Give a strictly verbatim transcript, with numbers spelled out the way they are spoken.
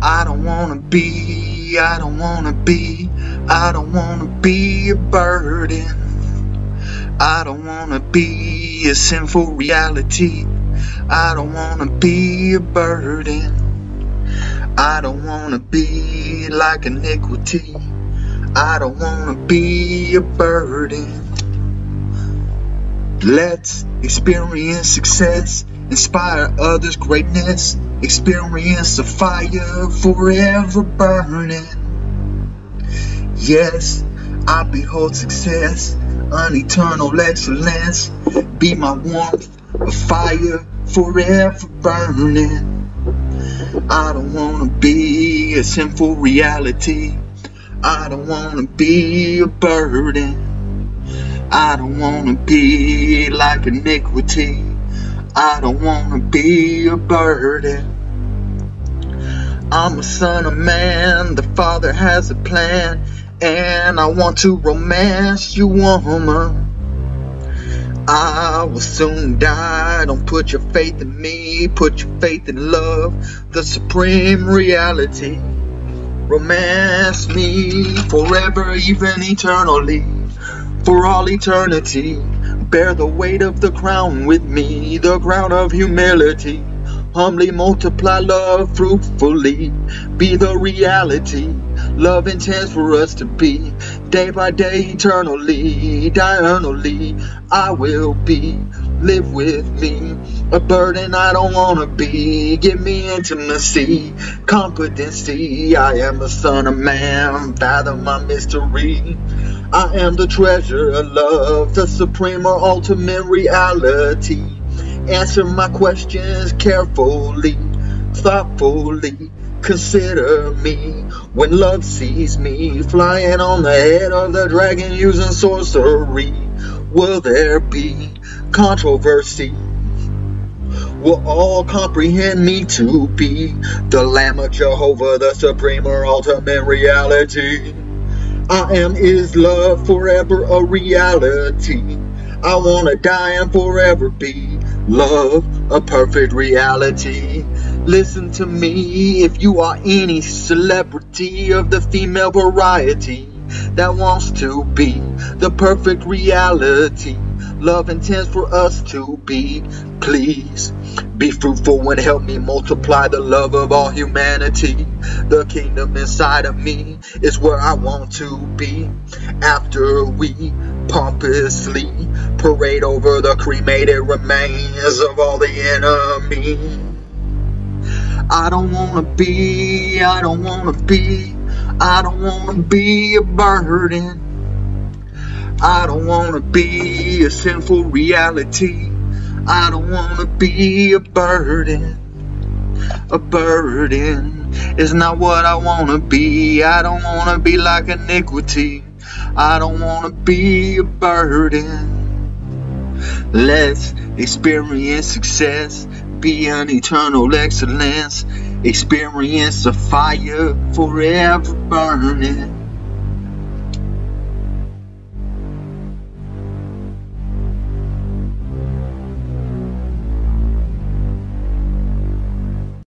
I don't wanna be, I don't wanna be, I don't wanna be a burden. I don't wanna be a sinful reality. I don't wanna be a burden. I don't wanna be like iniquity. I don't wanna be a burden. Let's experience success, inspire others' greatness, experience a fire forever burning. Yes, I behold success, an eternal excellence, be my warmth, a fire forever burning. I don't wanna be a sinful reality. I don't wanna be a burden. I don't wanna be like iniquity. I don't wanna be a burden. I'm a son of man, the Father has a plan, and I want to romance you, woman. I will soon die, don't put your faith in me, put your faith in love, the supreme reality. Romance me forever, even eternally, for all eternity. Bear the weight of the crown with me, the crown of humility. Humbly multiply love fruitfully, be the reality love intends for us to be. Day by day, eternally, diurnally, I will be. Live with me, a burden I don't wanna be. Give me intimacy, competency. I am a son of man, fathom my mystery. I am the treasure of love, the supreme or ultimate reality. Answer my questions carefully, thoughtfully. Consider me when love sees me flying on the head of the dragon using sorcery. Will there be controversy? Will all comprehend me to be the Lamb of Jehovah, the supreme or ultimate reality? I am His love, forever a reality. I wanna die and forever be love, a perfect reality. Listen to me if you are any celebrity of the female variety that wants to be the perfect reality love intends for us to be. Please be fruitful and help me multiply the love of all humanity. The kingdom inside of me is where I want to be. After we pompously parade over the cremated remains of all the enemy. I don't wanna be, I don't wanna be, I don't wanna be a burden. I don't wanna be a sinful reality. I don't wanna be a burden. A burden is not what I wanna be. I don't wanna be like iniquity. I don't wanna be a burden. Let's experience success, be an eternal excellence, experience a fire forever burning.